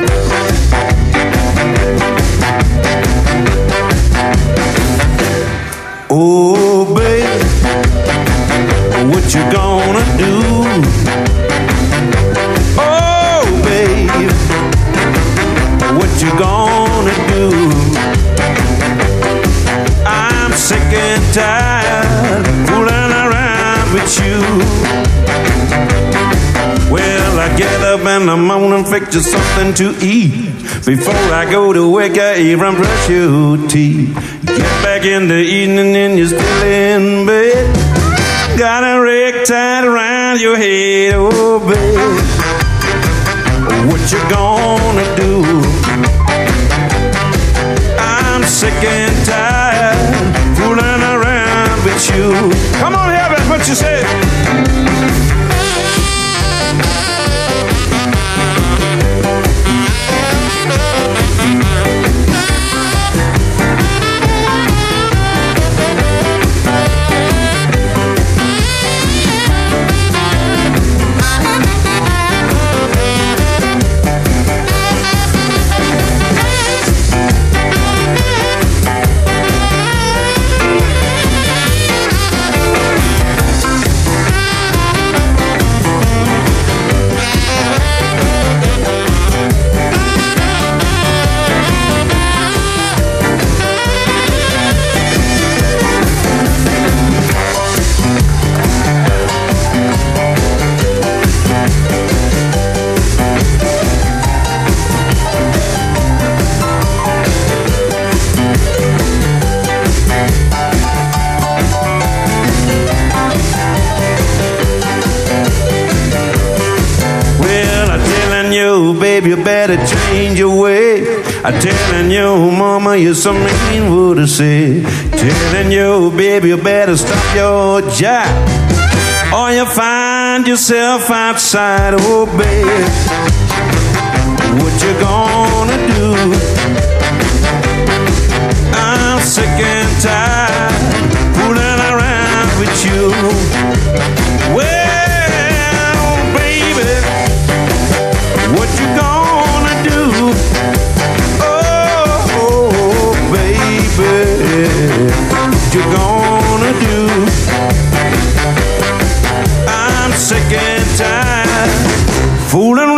Oh, baby, what you gonna do? Oh, baby, what you gonna do? I'm sick and tired fooling around with you. Well, I get up in the morning, fix you something to eat. Before I go to work, I even brush your teeth. Get back in the evening and you're still in bed. Got a rag tied around your head, oh baby. What you gonna do? I'm sick and tired fooling around with you. Come on, Heaven, what you say? Baby, you better change your way. I'm telling you, mama, you're so mean, what to say. Telling you, baby, you better stop your job, or you find yourself outside. Oh, baby, what you gonna do? I'm sick and tired fooling around with you. Well, baby, what you gonna do? Oh, baby, what you gonna do? I'm sick and tired fooling